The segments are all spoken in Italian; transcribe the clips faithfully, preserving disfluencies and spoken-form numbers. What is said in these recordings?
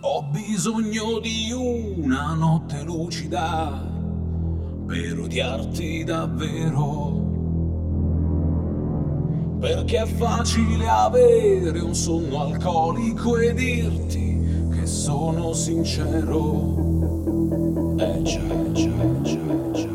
Ho bisogno di una notte lucida per odiarti davvero, perché è facile avere un sonno alcolico e dirti che sono sincero. Eh già, già, già, già.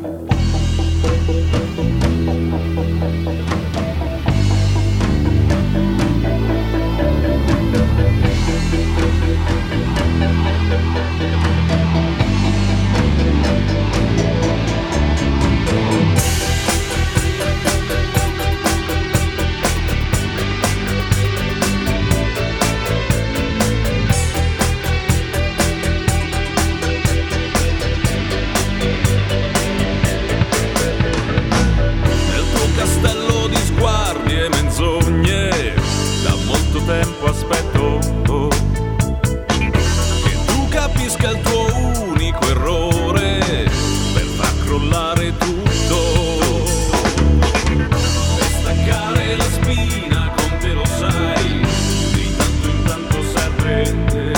Tempo aspetto oh, che tu capisca il tuo unico errore per far crollare tutto, per staccare la spina con te, lo sai, di tanto in tanto serve.